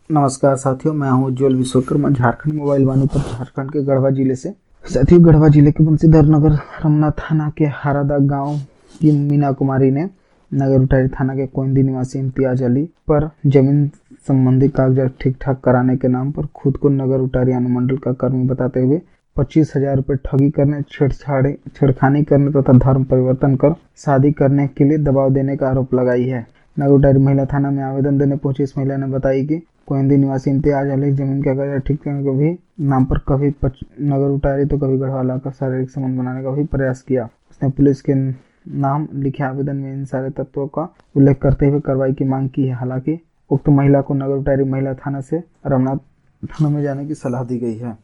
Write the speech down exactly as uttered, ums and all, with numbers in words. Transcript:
नमस्कार साथियों, मैं हूं उज्ज्वल विश्वकर्मा झारखंड मोबाइल वाणी पर झारखंड के गढ़वा जिले से। साथियों, गढ़वा जिले के बंसीधर नगर रमना थाना के हारादा गांव की मीना कुमारी ने नगर उटारी थाना के कोइंदी निवासी इम्तियाज अली पर जमीन संबंधी कागजात ठीक ठाक कराने के नाम पर खुद को नगर उटारी अनुमंडल का कर्मी बताते हुए पच्चीस हजार रूपए ठगी करने, छेड़छाड़ छेड़खानी करने तथा धर्म परिवर्तन कर शादी करने के लिए दबाव देने का आरोप लगाई है। नगर उटारी महिला थाना में आवेदन देने पहुंची इस महिला ने बताई कि कोइंदी निवासी इम्तियाज अली जमीन का कागजात ठीक करने के भी नाम पर कभी नगर उटारी तो कभी गढ़वाला का शारीरिक संबंध बनाने का भी प्रयास किया। उसने पुलिस के नाम लिखे आवेदन में इन सारे तत्वों का उल्लेख करते हुए कार्रवाई की मांग की है। हालांकि उक्त महिला को नगर उटारी महिला थाना से रमना थाना में जाने की सलाह दी गई है।